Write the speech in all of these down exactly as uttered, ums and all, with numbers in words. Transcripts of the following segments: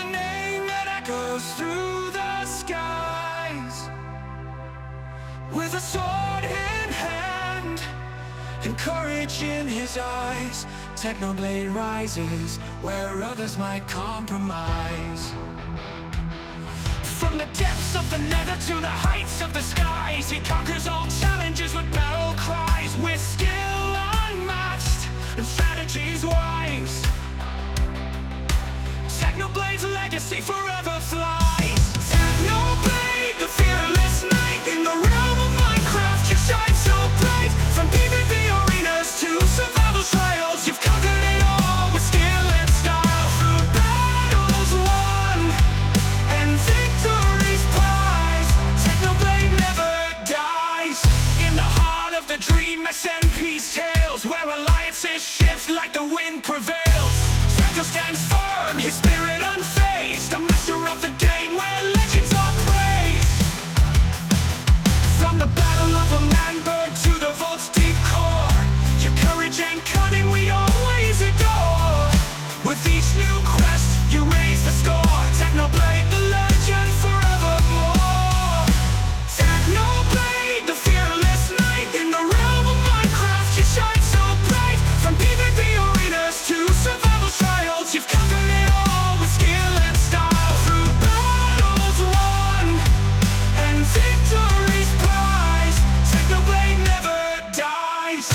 name that echoes through the skies. With a sword in hand and courage in his eyes, Technoblade rises where others might compromise. From the depths of the nether to the heights of the skies, he conquers all challenges with battle cries. With skill unmatched and strategies wise, Technoblade's legacy forever flies. Technoblade, the fearless knight in the realm of Minecraft, you shine so bright. From PvP arenas to survival trials, you've conquered it all with skill and style. Through battles won and victories prized, Technoblade never dies. In the heart of the dream, S M P's tales, where alliances shift like the wind prevails. Stranger stands firm, his spirit unfazed, a master of the game where legends are praised. From the battle of a Manberg to the vault's deep core, your courage and cunning we always adore. With each new quest, you raise the score. Technoblade, the legend forevermore. Technoblade, the fearless knight in the realm of Minecraft, you shine so bright. From PvP arenas to survival trials, you've conquered it all with skill and style. Through battles won and victories prized, Technoblade never dies.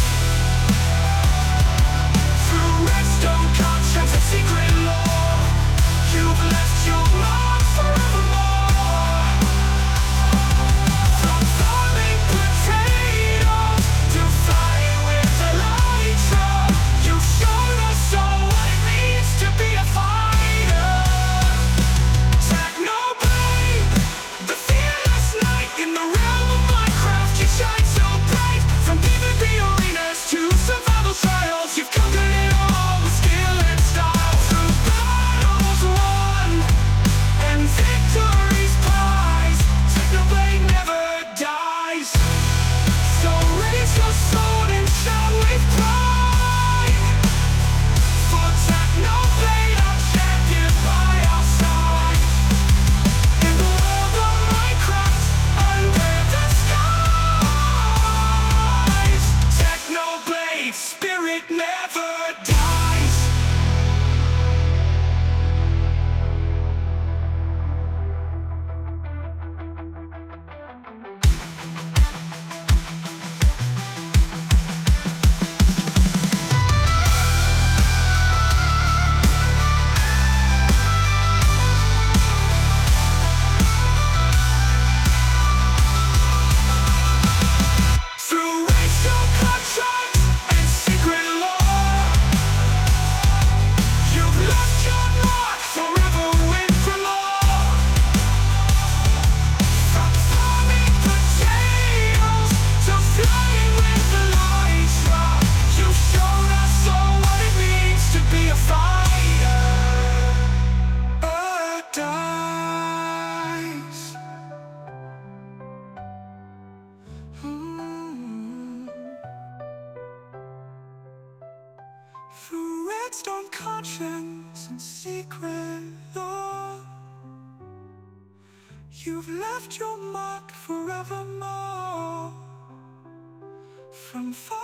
Through redstone contracts and secret lore, you've left your mark forevermore. From farming potatoes to flying with Elytra, you've shown us all what it means to be a fighter. Technoblade, the fearless knight in the realm of Minecraft, you shine so bright. From PvP arenas to survival trials, you've conquered it all with skill and style. Through battles won and victories prized, Technoblade never dies. So raise your sword and shout with pride. For Technoblade, our champion by our side. In the world of Minecraft, under the skies, Technoblade's spirit never dies. Through racial contracts and secret lore, you've left your mark forever with galore. From farming potatoes to flying with Elytra, you've shown us all what it means to be a fighter. A dice. Mm. Through redstone conscience and secret lore, you've left your mark forevermore. From far